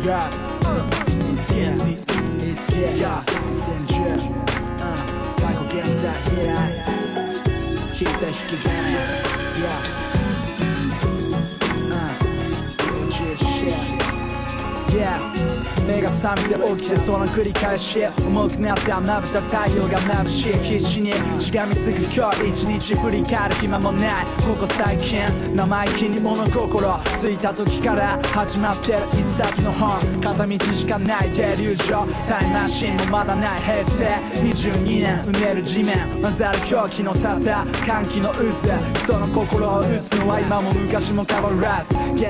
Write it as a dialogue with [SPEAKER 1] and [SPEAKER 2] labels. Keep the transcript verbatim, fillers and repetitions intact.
[SPEAKER 1] Yeah, it's easy, it's yeah, it's enjoy. Uh, 過去現在未来引いた引き金 Yeah, uh, legit shit. Yeah, 目が覚めて起きてその繰り返し重くなってまぶた太陽が眩しい必死にしがみつく今日一日振り返る暇もないここ最近生意気に物心ついた時から始まってる一冊の本片道しかないデリュージョタイムマシンもまだない平成にじゅうにねんうねる地面混ざる狂気の沙汰歓喜の渦人の心を打つのは今も昔も変わらず